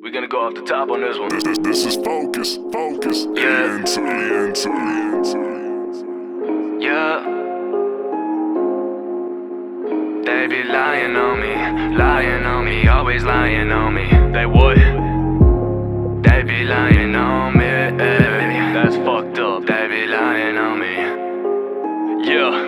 We're gonna go off the top on this one. This is focus. Yeah. Yeah. They be lying on me, always lying on me. They would. They be lying on me. That's fucked up. They be lying on me. Yeah.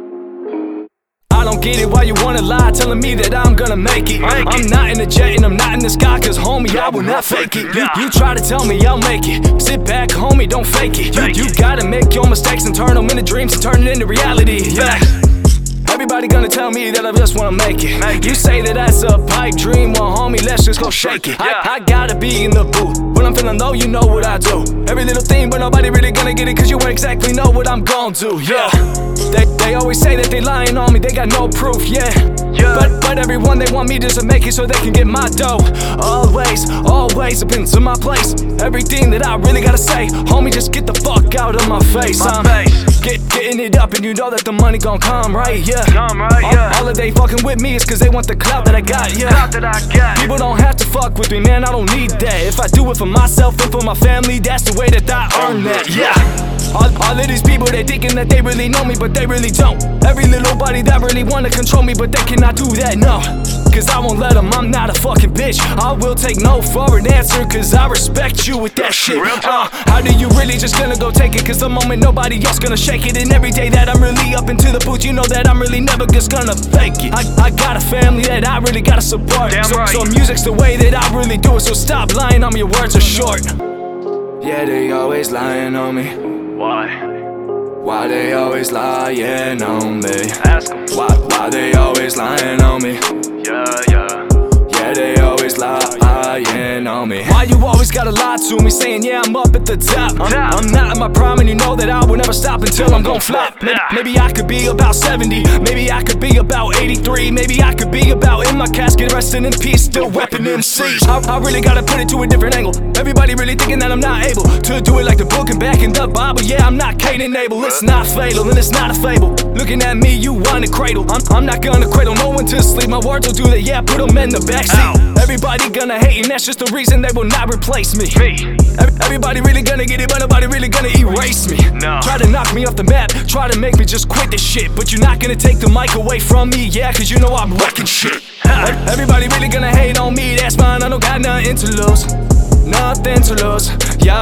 I don't get it, why you wanna lie, telling me that I'm gonna make it. I'm not in the jet and I'm not in the sky, cause homie, I will not fake it. You try to tell me I'll make it, sit back homie, don't fake it. You gotta make your mistakes and turn them into dreams and turn it into reality. Yeah. Everybody gonna tell me that I just wanna make it. You say that that's a pipe dream, well homie, let's just go shake it. I gotta be in the booth, when I'm feeling low, you know what I do. Every little thing, but nobody really gonna get it, cause you won't exactly know what I'm gon' do. Yeah. They always say that they lying on me, they got no proof, yeah. But everyone, they want me just to make it so they can get my dough. Always up into my place. Everything that I really gotta say, homie, just get the fuck out of my face. Getting it up and you know that the money gon' come, right? Yeah. All that they fucking with me is cause they want the clout that I got, yeah. People don't have to fuck with me, man, I don't need that. If I do it for myself and for my family, that's the way that I earn that, yeah. All of these people, they thinking that they really know me, but they really don't. Every little body that really wanna control me, but they cannot do that, no. Cause I won't let them, I'm not a fucking bitch. I will take no for an answer, cause I respect you with that shit. How do you really just gonna go take it? Cause the moment nobody else gonna shake it. And every day that I'm really up into the booth, you know that I'm really never just gonna fake it. I got a family that I really gotta support. So music's the way that I really do it, so stop lying on me, your words are short. Yeah, they always lying on me. Why they always lying on me? Ask them. Why they always lying on me? Yeah, they always lying on me. Why you always gotta lie to me, saying yeah, I'm up at the top. I'm not in my prime and you know that I will never stop until I'm gon' flop. Maybe I could be about 70, maybe I could be about 83, maybe I could be about in my casket, resting in peace, still reppin' MCs. I really gotta put it to a different angle. Everybody really thinking that I'm not able to do it like the book and back in the Bible. Yeah, I'm not Cain and Abel, it's not fatal and it's not a fable. Looking at me, you wanna cradle. I'm not gonna cradle no one to sleep. My words will do that, yeah, put them in the backseat. Everybody gonna hate and that's just the reason they will not replace me. Everybody really gonna get it, but nobody really gonna erase me. Try to knock me off the map, try to make me just quit this shit, but you're not gonna take the mic away from me, yeah, cause you know I'm wrecking shit. Everybody really gonna hate on me, that's fine, I don't got nothing to lose. Nothing to lose, yeah.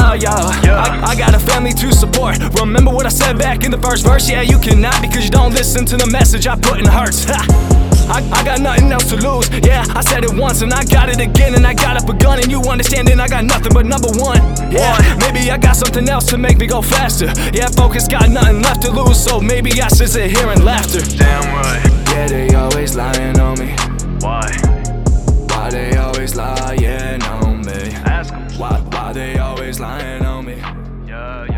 I got a family to support. Remember what I said back in the first verse? Yeah, you cannot because you don't listen to the message I put in hurts. I got nothing else to lose, yeah. I said it once and I got it again, and I got up a gun and you understanding I got nothing but number one. Yeah, maybe I got something else to make me go faster. Yeah, focus, got nothing left to lose, so maybe I should sit here in laughter. Damn right. Yeah, they always lying on me. Why they always lying on me? Ask them. Why they always lying on me? Yeah.